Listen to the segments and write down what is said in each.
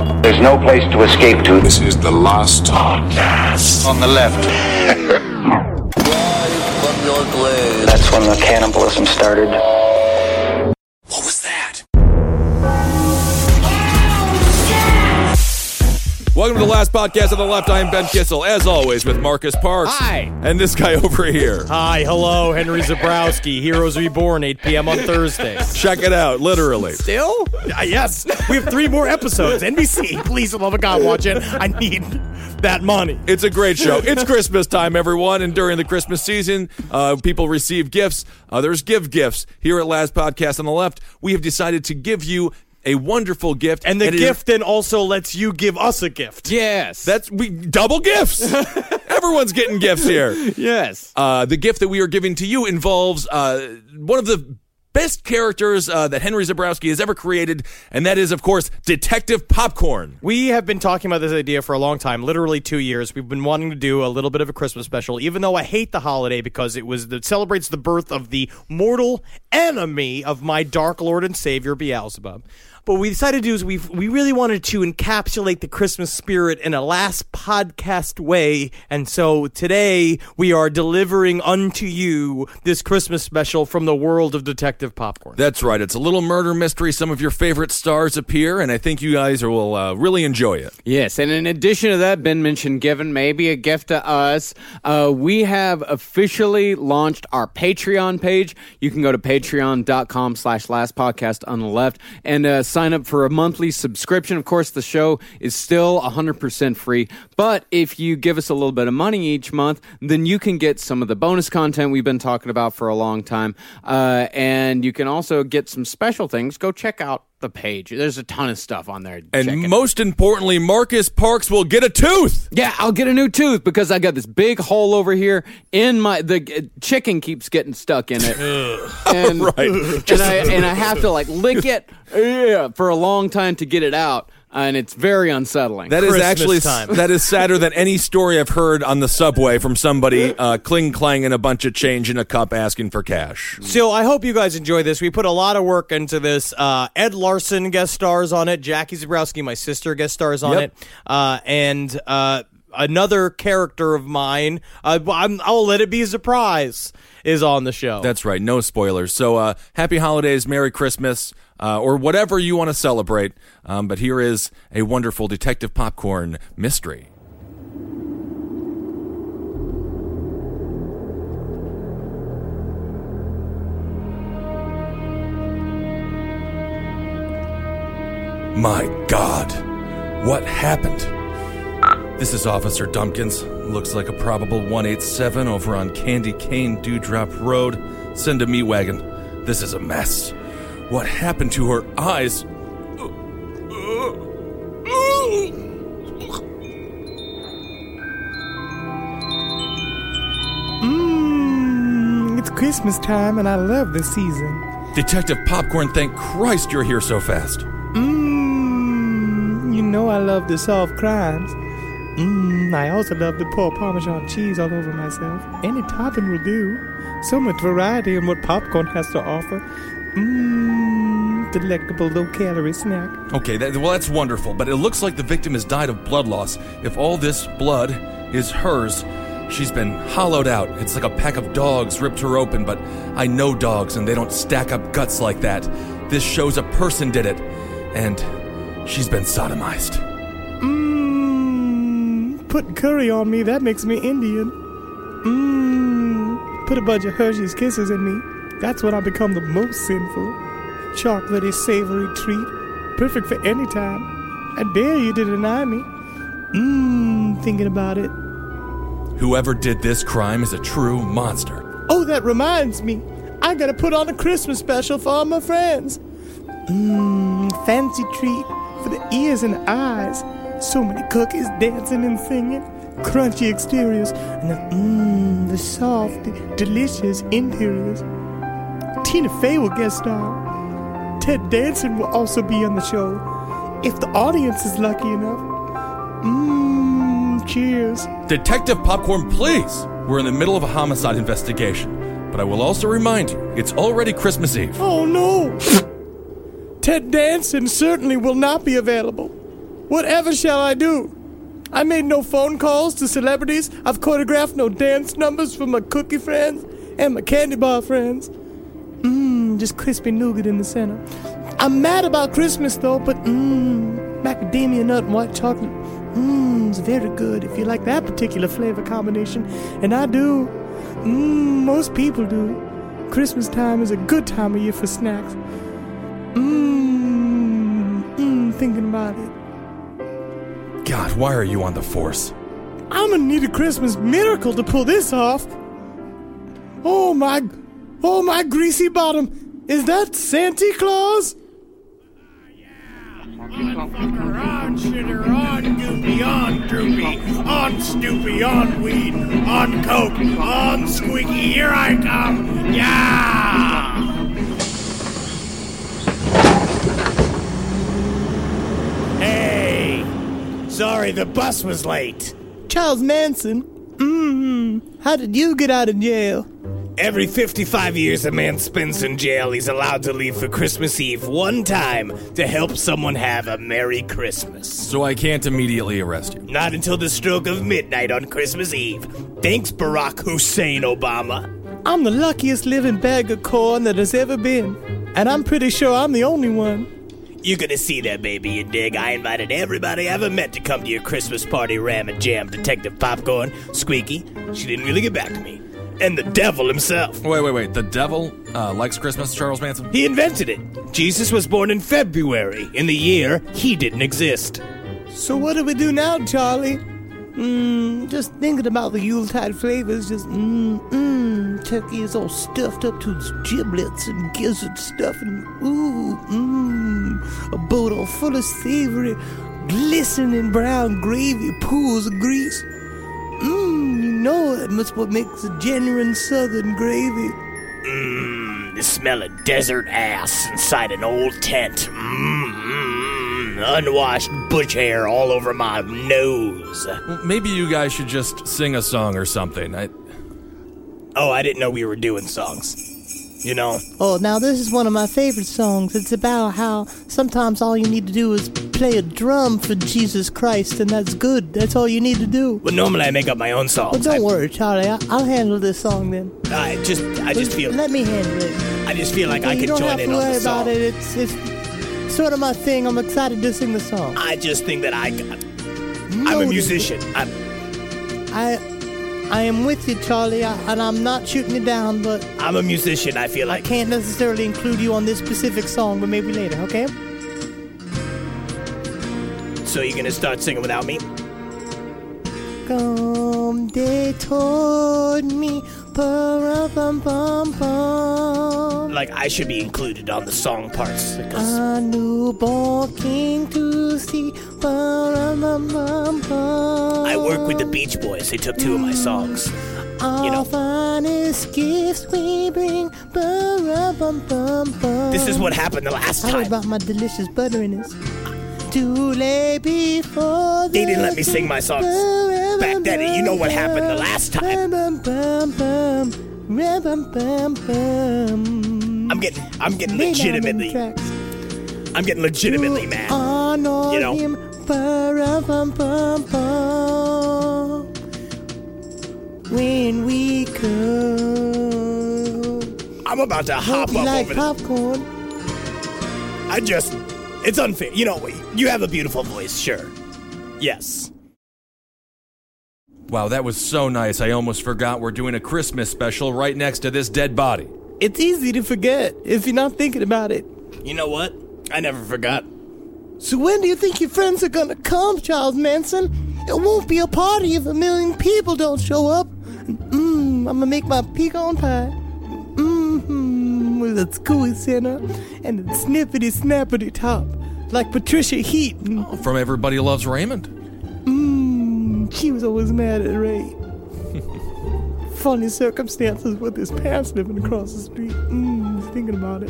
There's no place to escape to. This is the last podcast. On the left. That's when the cannibalism started. What was that? Welcome to the last podcast on the left. I am Ben Kissel, as always, with Marcus Parks. Hi. And this guy over here. Hi, hello, Henry Zabrowski, Heroes Reborn, 8 p.m. on Thursdays. Check it out, literally. Still? Yes. We have 3 more episodes. NBC, please, for the love of God, watch it. I need that money. It's a great show. It's Christmas time, everyone, and during the Christmas season, people receive gifts. Others give gifts. Here at Last Podcast on the Left, we have decided to give you a wonderful gift. And the gift then also lets you give us a gift. Yes. We double gifts. Everyone's getting gifts here. Yes. The gift that we are giving to you involves one of the best characters that Henry Zabrowski has ever created, and that is, of course, Detective Popcorn. We have been talking about this idea for a long time, literally 2 years. We've been wanting to do a little bit of a Christmas special, even though I hate the holiday because it celebrates the birth of the mortal enemy of my Dark Lord and Savior, Beelzebub. But what we decided to do is we really wanted to encapsulate the Christmas spirit in a last podcast way. And so today we are delivering unto you this Christmas special from the world of Detective Popcorn. That's right. It's a little murder mystery. Some of your favorite stars appear, and I think you guys will really enjoy it. Yes, and in addition to that, Ben mentioned giving maybe a gift to us. We have officially launched our Patreon page. You can go to patreon.com/lastpodcast on the left and sign up for a monthly subscription. Of course, the show is still 100% free, but if you give us a little bit of money each month, then you can get some of the bonus content we've been talking about for a long time, and you can also get some special things. Go check out the page. There's a ton of stuff on there. And most importantly, Marcus Parks will get a tooth. Yeah, I'll get a new tooth because I got this big hole over here in the chicken keeps getting stuck in it. And, right. and I have to lick it for a long time to get it out. And it's very unsettling. That is Christmas actually time. That is sadder than any story I've heard on the subway from somebody clang-clanging a bunch of change in a cup asking for cash. So I hope you guys enjoy this. We put a lot of work into this. Ed Larson guest stars on it. Jackie Zabrowski, my sister, guest stars on it. And another character of mine, I'll let it be a surprise, is on the show. That's right. No spoilers. So happy holidays, Merry Christmas, or whatever you want to celebrate. But here is a wonderful Detective Popcorn mystery. My God, what happened? This is Officer Dumpkins. Looks like a probable 187 over on Candy Cane Dewdrop Road. Send a meat wagon. This is a mess. What happened to her eyes? It's Christmas time and I love this season. Detective Popcorn, thank Christ you're here so fast. You know I love to solve crimes. I also love to pour Parmesan cheese all over myself. Any topping will do. So much variety in what popcorn has to offer. Delectable low-calorie snack. Okay, that's wonderful, but it looks like the victim has died of blood loss. If all this blood is hers, she's been hollowed out. It's like a pack of dogs ripped her open, but I know dogs and they don't stack up guts like that. This shows a person did it, and she's been sodomized. Put curry on me, that makes me Indian. Put a bunch of Hershey's Kisses in me. That's when I become the most sinful. Chocolatey, savory treat. Perfect for any time. I dare you to deny me. Thinking about it. Whoever did this crime is a true monster. Oh, that reminds me. I gotta put on a Christmas special for all my friends. Fancy treat for the ears and eyes. So many cookies dancing and singing. Crunchy exteriors. And then, the soft, delicious interiors. Tina Fey will guest star. Ted Danson will also be on the show. If the audience is lucky enough. Cheers. Detective Popcorn, please! We're in the middle of a homicide investigation. But I will also remind you, it's already Christmas Eve. Oh, no! Ted Danson certainly will not be available. Whatever shall I do? I made no phone calls to celebrities. I've choreographed no dance numbers for my cookie friends and my candy bar friends. Just crispy nougat in the center. I'm mad about Christmas though, but macadamia nut and white chocolate, it's very good if you like that particular flavor combination. And I do. Most people do. Christmas time is a good time of year for snacks. Thinking about it. God, why are you on the force? I'm gonna need a Christmas miracle to pull this off. Oh my greasy bottom. Is that Santa Claus? Motherfucker, on shitter, on goopy, on droopy, on stoopy, on weed, on coke, on squeaky, here I come, yeah! Hey! Sorry, the bus was late. Charles Manson? How did you get out of jail? Every 55 years a man spends in jail, he's allowed to leave for Christmas Eve one time to help someone have a Merry Christmas. So I can't immediately arrest you. Not until the stroke of midnight on Christmas Eve. Thanks, Barack Hussein Obama. I'm the luckiest living bag of corn that has ever been. And I'm pretty sure I'm the only one. You're gonna see that, baby, you dig. I invited everybody I ever met to come to your Christmas party, Ram and Jam, Detective Popcorn, Squeaky. She didn't really get back to me. And the devil himself. Wait. The devil likes Christmas, Charles Manson? He invented it. Jesus was born in February, in the year he didn't exist. So what do we do now, Charlie? Just thinking about the Yuletide flavors, just turkey is all stuffed up to its giblets and gizzard stuff, and a boat all full of savory, glistening brown gravy, pools of grease. You know that must what makes a genuine southern gravy. The smell of desert ass inside an old tent. Unwashed bush hair all over my nose. Well, maybe you guys should just sing a song or something. I didn't know we were doing songs. You know? Oh, now this is one of my favorite songs. It's about how sometimes all you need to do is play a drum for Jesus Christ, and that's good. That's all you need to do. Well, normally I make up my own songs. Well, don't worry, Charlie. I'll handle this song then. I just feel... Let me handle it. I just feel like I could join in on the song. You don't have to worry about it. It's sort of my thing. I'm excited to sing the song. I just think that I'm a musician. I am with you, Charlie, and I'm not shooting you down, but... I'm a musician, I feel like. I can't necessarily include you on this specific song, but maybe later, okay? So you're gonna start singing without me? Come, they told me, pa-ra-bum-bum-bum. Like I should be included on the song parts. Because a newborn king to see, pa-ra-bum-bum-bum. I work with the Beach Boys. They took 2 of my songs. You know. Our finest gifts we bring, pa-ra-bum-bum-bum. This is what happened the last I heard time. about my delicious butteriness. To lay before They didn't let me sing my songs back then. You know what happened the last time. I'm getting legitimately mad. You know. When we come, I'm about to hop up like over popcorn. It's unfair. You know, you have a beautiful voice, sure. Yes. Wow, that was so nice. I almost forgot we're doing a Christmas special right next to this dead body. It's easy to forget if you're not thinking about it. You know what? I never forgot. So when do you think your friends are gonna come, Charles Manson? It won't be a party if 1 million people don't show up. I'm gonna make my pecan pie. With a gooey center and a snippety snappity top, like Patricia Heaton. From Everybody Loves Raymond. She was always mad at Ray. Funny circumstances with his parents living across the street. Thinking about it.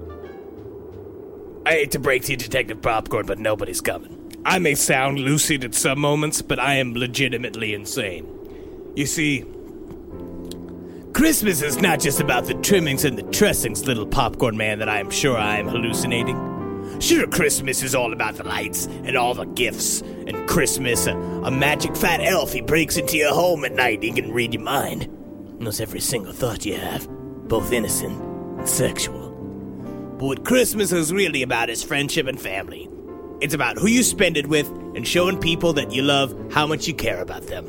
I hate to break to you, Detective Popcorn, but nobody's coming. I may sound lucid at some moments, but I am legitimately insane. You see, Christmas is not just about the trimmings and the dressings, little popcorn man, that I am sure I am hallucinating. Sure, Christmas is all about the lights and all the gifts. And Christmas, a magic fat elf, he breaks into your home at night. He can read your mind. Knows every single thought you have, both innocent and sexual. But what Christmas is really about is friendship and family. It's about who you spend it with and showing people that you love how much you care about them.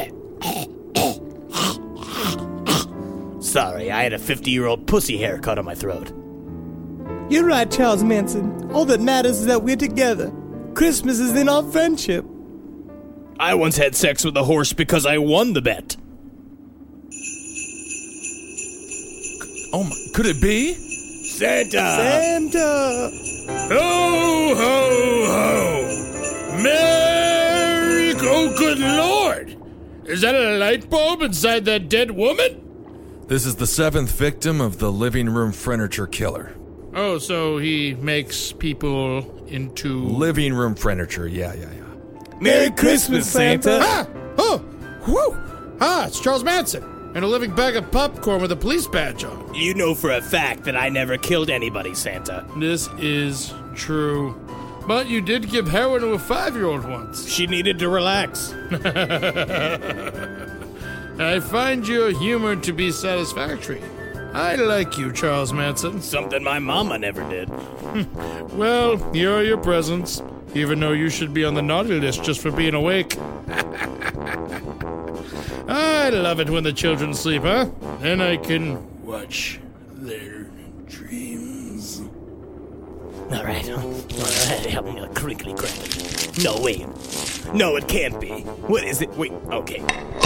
Sorry, I had a 50-year-old pussy haircut on my throat. You're right, Charles Manson. All that matters is that we're together. Christmas is in our friendship. I once had sex with a horse because I won the bet. Oh my, could it be? Santa! Ho, ho, ho. Merry, oh, good Lord. Is that a light bulb inside that dead woman? This is the 7th victim of the living room furniture killer. Oh, so he makes people into... Living room furniture, yeah. Merry Christmas, Santa! Ah! Oh! Whew! Ah, it's Charles Manson. And a living bag of popcorn with a police badge on. You know for a fact that I never killed anybody, Santa. This is true. But you did give heroin to a 5-year-old once. She needed to relax. I find your humor to be satisfactory. I like you, Charles Manson. Something my mama never did. Well, here are your presents, even though you should be on the naughty list just for being awake. I love it when the children sleep, huh? Then I can watch their dreams. All right, help me a crinkly crack. No, wait. No, it can't be. What is it? Wait, okay.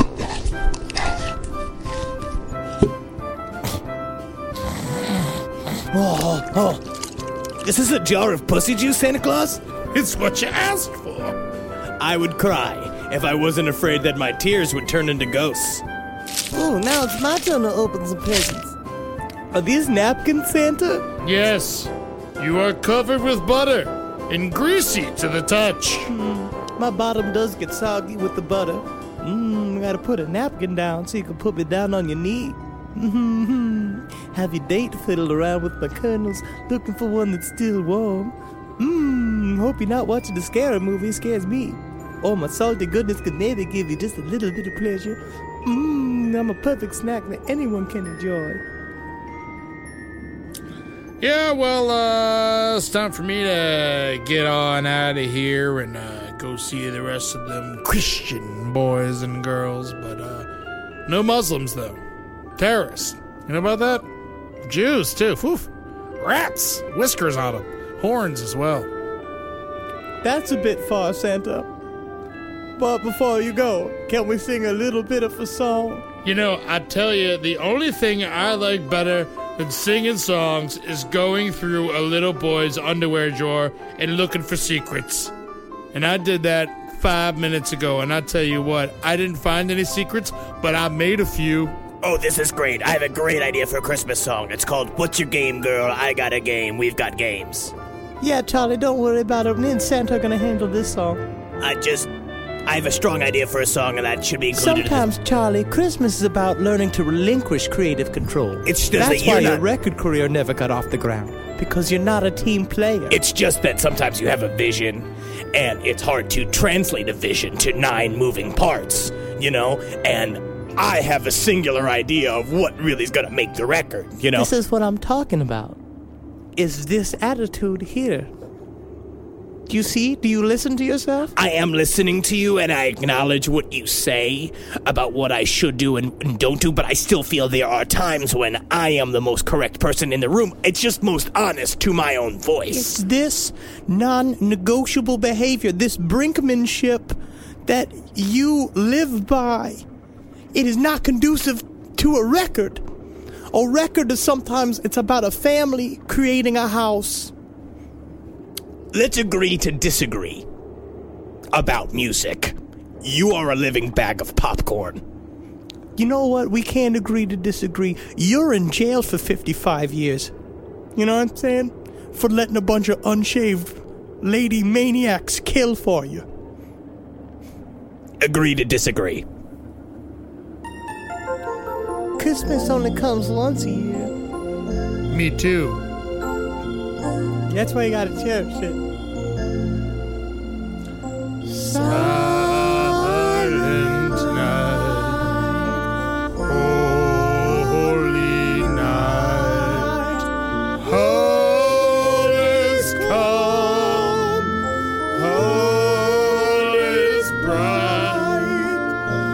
Oh. Is this a jar of pussy juice, Santa Claus? It's what you asked for. I would cry if I wasn't afraid that my tears would turn into ghosts. Oh, now it's my turn to open some presents. Are these napkins, Santa? Yes, you are covered with butter and greasy to the touch. My bottom does get soggy with the butter. Gotta put a napkin down so you can put me down on your knee. Have your date fiddled around with my kernels, looking for one that's still warm. Hope you're not watching the scary movie, it scares me. Oh, my salty goodness could maybe give you just a little bit of pleasure. I'm a perfect snack that anyone can enjoy. Yeah, well, it's time for me to get on out of here and go see the rest of them Christian boys and girls. But no Muslims, though. Terrorists. You know about that? Jews, too. Oof. Rats. Whiskers on them. Horns as well. That's a bit far, Santa. But before you go, can we sing a little bit of a song? You know, I tell you, the only thing I like better than singing songs is going through a little boy's underwear drawer and looking for secrets. And I did that 5 minutes ago, and I tell you what, I didn't find any secrets, but I made a few. Oh, this is great. I have a great idea for a Christmas song. It's called What's Your Game, Girl? I Got a Game. We've got games. Yeah, Charlie, don't worry about it. Me and Santa are gonna handle this song. I have a strong idea for a song, and that should be included. Sometimes, Charlie, Christmas is about learning to relinquish creative control. It's just That's that you're why your not... record career never got off the ground. Because you're not a team player. It's just that sometimes you have a vision, and it's hard to translate a vision to 9 moving parts, you know? And I have a singular idea of what really is going to make the record, you know? This is what I'm talking about. Is this attitude here. Do you see? Do you listen to yourself? I am listening to you, and I acknowledge what you say about what I should do and don't do, but I still feel there are times when I am the most correct person in the room. It's just most honest to my own voice. It's this non-negotiable behavior, this brinkmanship that you live by. It is not conducive to a record. A record is sometimes, it's about a family creating a house. Let's agree to disagree about music. You are a living bag of popcorn. You know what? We can't agree to disagree. You're in jail for 55 years. You know what I'm saying? For letting a bunch of unshaved lady maniacs kill for you. Agree to disagree. Christmas only comes once a year. Me too. That's why you gotta cherish it. Silent night, holy night, all is calm, all is bright,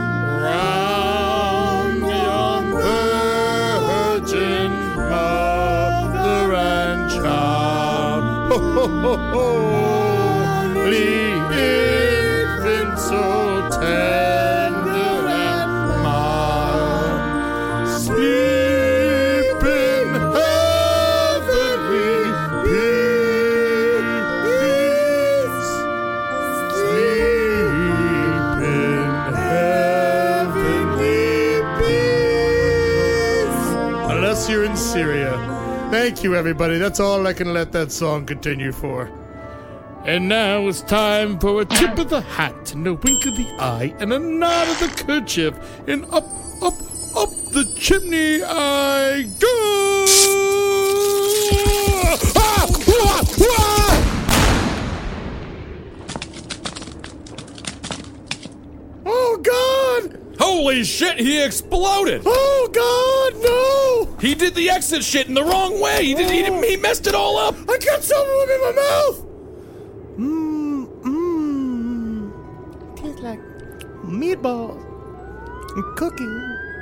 round yon virgin mother and child. Ho, ho, ho, ho. Holy infant, so tender and mild, sleep in heavenly peace. Sleep in heavenly peace. Unless you're in Syria. Thank you, everybody. That's all I can let that song continue for. And now it's time for a tip of the hat and a wink of the eye and a nod of the kerchief. And up, up, up the chimney I go! Ah! Wah! Wah! Oh, God! Holy shit, he exploded! Oh, God, no! He did the exit shit in the wrong way! He messed it all up! I got some of them in my mouth! Tastes like meatballs and cookies.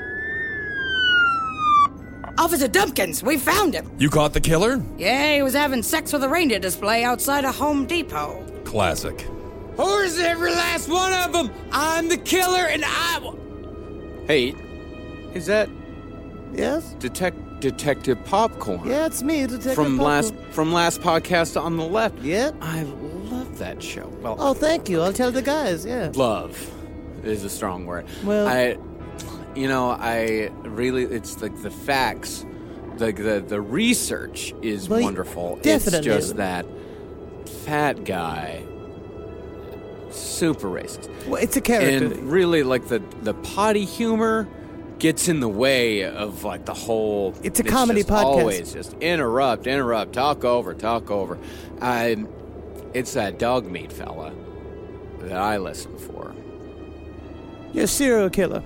Officer Dumpkins, we found him. You caught the killer? Yeah, he was having sex with a reindeer display outside a Home Depot. Classic. Who's every last one of them? I'm the killer, and Hey, is that Yes? Detective Popcorn? Yeah, it's me, Detective From Popcorn. last podcast on the left. Yep. I love that show. Well, Oh, thank you. I'll tell the guys, yeah. love is a strong word. Well- I really, it's like the facts, the research is Well, wonderful. definitely. It's just that fat guy, super racist. Well, it's a character. And really, like, the potty humor gets in the way of, like, the whole... It's a comedy just podcast. Always just interrupt, talk over. It's that dog meat fella that I listen for. You're a serial killer.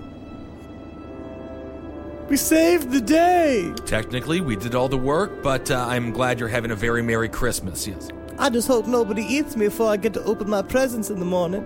We saved the day. Technically, we did all the work, but I'm glad you're having a very Merry Christmas, yes. I just hope nobody eats me before I get to open my presents in the morning.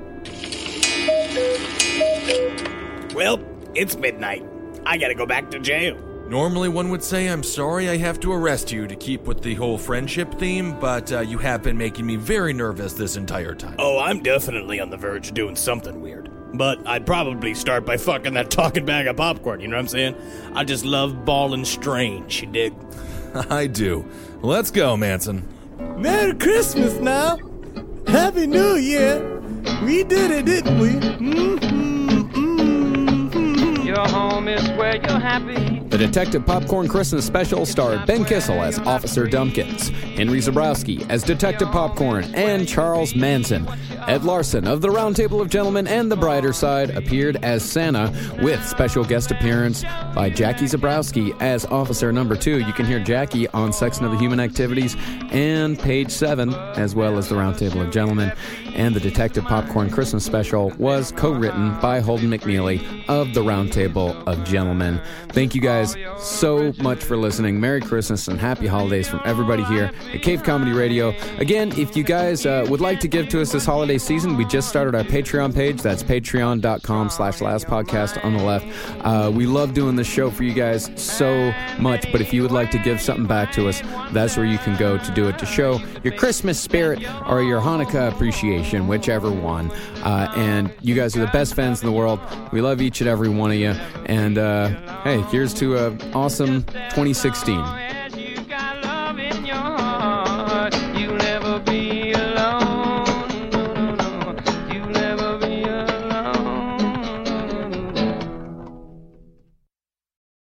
Well, it's midnight. I gotta go back to jail. Normally one would say, I'm sorry I have to arrest you to keep with the whole friendship theme, but you have been making me very nervous this entire time. Oh, I'm definitely on the verge of doing something weird. But I'd probably start by fucking that talking bag of popcorn, you know what I'm saying? I just love ballin' strange, you dig? I do. Let's go, Manson. Merry Christmas now. Happy New Year. We did it, didn't we? Your home is where you're happy. The Detective Popcorn Christmas Special starred Ben Kissel as Officer Dumpkins, Henry Zabrowski as Detective Popcorn, and Charles Manson. Ed Larson of the Round Table of Gentlemen and The Brighter Side appeared as Santa, with special guest appearance by Jackie Zabrowski as Officer Number 2. You can hear Jackie on Sex and Other Human Activities and Page 7, as well as The Round Table of Gentlemen. And the Detective Popcorn Christmas Special was co-written by Holden McNeely of The Round Table of Gentlemen. Thank you guys so much for listening. Merry Christmas and Happy Holidays from everybody here at Cave Comedy Radio. Again, if you guys would like to give to us this holiday season, we just started our Patreon page. That's patreon.com/lastpodcast on the left. We love doing this show for you guys so much, but if you would like to give something back to us, that's where you can go to do it, to show your Christmas spirit or your Hanukkah appreciation, whichever one. And you guys are the best fans in the world. We love each and every one of you. And hey, here's to an awesome 2016.